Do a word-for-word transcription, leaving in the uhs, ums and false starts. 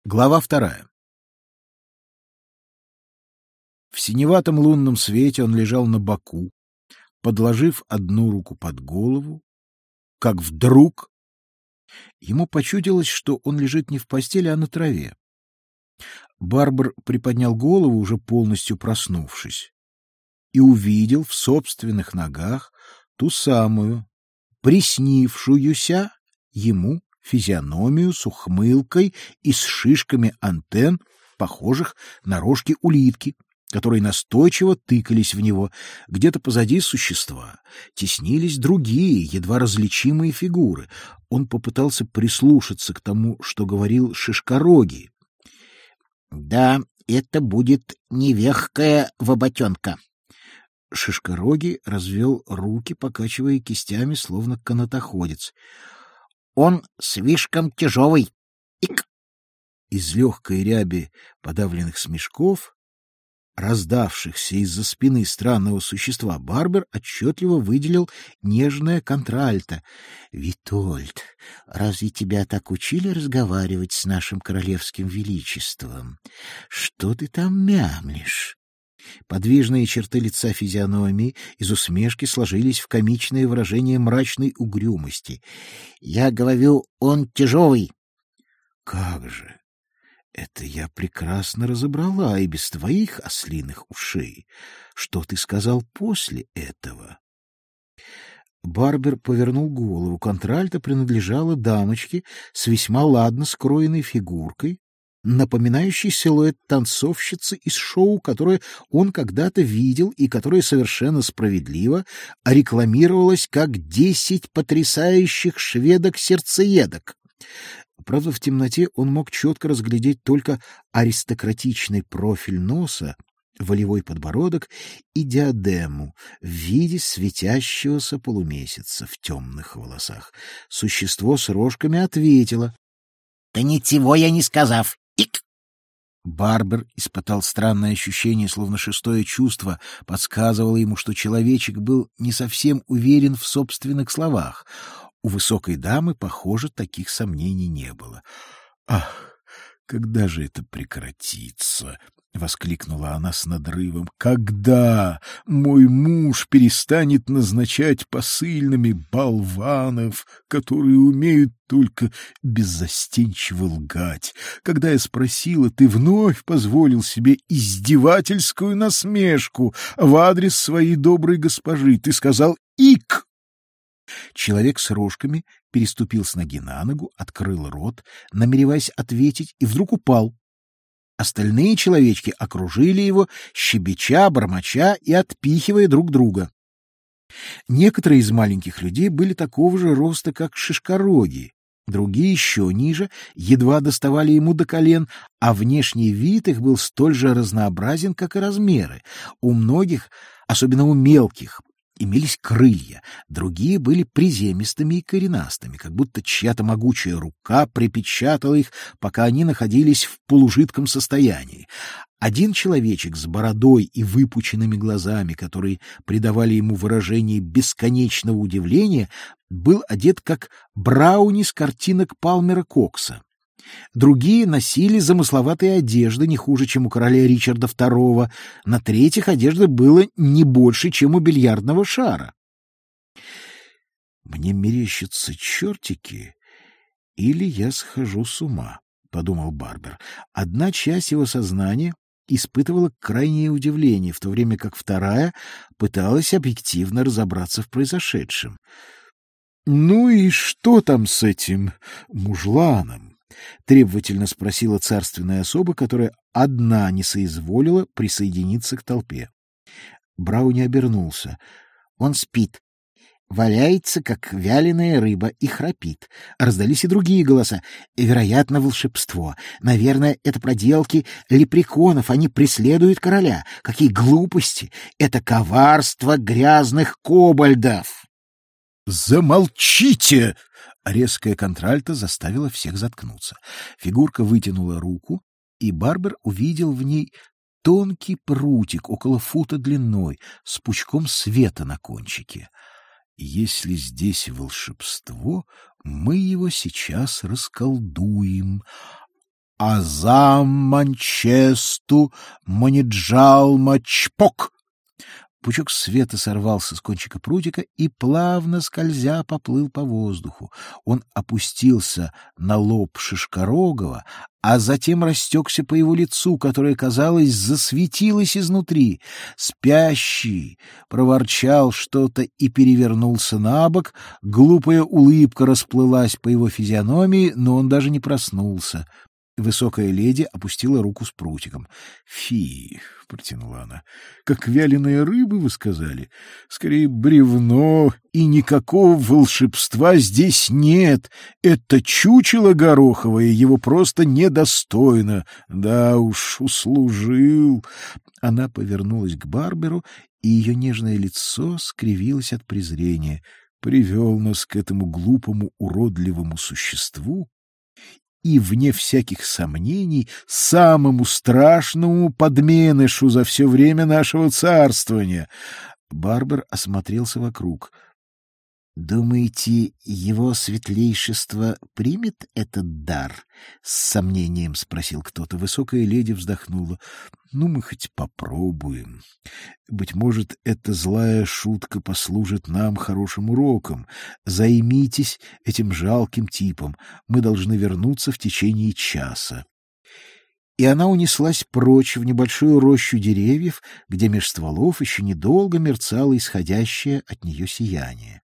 Глава вторая. В синеватом лунном свете он лежал на боку, подложив одну руку под голову, как вдруг ему почудилось, что он лежит не в постели, а на траве. Барбар приподнял голову, уже полностью проснувшись, и увидел в собственных ногах ту самую, приснившуюся ему физиономию с ухмылкой и с шишками антенн, похожих на рожки улитки, которые настойчиво тыкались в него. Где-то позади существа теснились другие, едва различимые фигуры. Он попытался прислушаться к тому, что говорил Шишкорогий. — Да, это будет невехкая воботенка. Шишкорогий развел руки, покачивая кистями, словно канатоходец. — Он слишком тяжелый. Ик! Из легкой ряби подавленных смешков, раздавшихся из-за спины странного существа, Барбер отчетливо выделил нежное контральто. — Витольд, разве тебя так учили разговаривать с нашим королевским величеством? Что ты там мямлишь? Подвижные черты лица физиономии из усмешки сложились в комичное выражение мрачной угрюмости. — Я говорю, он тяжелый. — Как же! Это я прекрасно разобрала и без твоих ослиных ушей. Что ты сказал после этого? Барбер повернул голову. Контральто принадлежала дамочке с весьма ладно скроенной фигуркой, напоминающей силуэт танцовщицы из шоу, которое он когда-то видел и которое совершенно справедливо рекламировалось как «десять потрясающих шведок-сердцеедок». Правда, в темноте он мог четко разглядеть только аристократичный профиль носа, волевой подбородок и диадему в виде светящегося полумесяца в темных волосах. Существо с рожками ответило: — Да ничего я не сказав. Ик! Барбер испытал странное ощущение, словно шестое чувство подсказывало ему, что человечек был не совсем уверен в собственных словах. У высокой дамы, похоже, таких сомнений не было. — Ах, когда же это прекратится? — воскликнула она с надрывом. — Когда мой муж перестанет назначать посыльными болванов, которые умеют только беззастенчиво лгать? Когда я спросила, ты вновь позволил себе издевательскую насмешку в адрес своей доброй госпожи. Ты сказал «ик». Человек с рожками переступил с ноги на ногу, открыл рот, намереваясь ответить, и вдруг упал. Остальные человечки окружили его, щебеча, бормоча и отпихивая друг друга. Некоторые из маленьких людей были такого же роста, как Шишкорогий, другие еще ниже, едва доставали ему до колен, а внешний вид их был столь же разнообразен, как и размеры. У многих, особенно у мелких, имелись крылья, другие были приземистыми и коренастыми, как будто чья-то могучая рука припечатала их, пока они находились в полужидком состоянии. Один человечек с бородой и выпученными глазами, которые придавали ему выражение бесконечного удивления, был одет как брауни с картинок Палмера Кокса. Другие носили замысловатые одежды, не хуже, чем у короля Ричарда второго. На третьих одежды было не больше, чем у бильярдного шара. «Мне мерещатся чертики, или я схожу с ума», — подумал Барбер. Одна часть его сознания испытывала крайнее удивление, в то время как вторая пыталась объективно разобраться в произошедшем. «Ну и что там с этим мужланом?» — требовательно спросила царственная особа, которая одна не соизволила присоединиться к толпе. Брауни обернулся. Он спит, валяется, как вяленая рыба, и храпит. Раздались и другие голоса. Вероятно, волшебство. Наверное, это проделки лепреконов. Они преследуют короля. Какие глупости! Это коварство грязных кобальдов! «Замолчите!» Резкая контральто заставила всех заткнуться. Фигурка вытянула руку, и Барбер увидел в ней тонкий прутик около фута длиной с пучком света на кончике. Если здесь волшебство, мы его сейчас расколдуем. а за Манчесту манеджал мачпок. Пучок света сорвался с кончика прутика и, плавно скользя, поплыл по воздуху. Он опустился на лоб Шишкорогова, а затем растекся по его лицу, которое, казалось, засветилось изнутри. Спящий проворчал что-то и перевернулся на бок. Глупая улыбка расплылась по его физиономии, но он даже не проснулся. Высокая леди опустила руку с прутиком. — Фи! — протянула она. — Как вяленая рыба, вы сказали? Скорее, бревно, и никакого волшебства здесь нет. Это чучело гороховое, его просто недостойно. Да уж, услужил. Она повернулась к Барберу, и ее нежное лицо скривилось от презрения. Привел нас к этому глупому, уродливому существу, и, вне всяких сомнений, самому страшному подменышу за все время нашего царствования. Барбер осмотрелся вокруг. — Думаете, его светлейшество примет этот дар? — с сомнением спросил кто-то. Высокая леди вздохнула. — Ну, мы хоть попробуем. Быть может, эта злая шутка послужит нам хорошим уроком. Займитесь этим жалким типом. Мы должны вернуться в течение часа. И она унеслась прочь в небольшую рощу деревьев, где меж стволов еще недолго мерцало исходящее от нее сияние.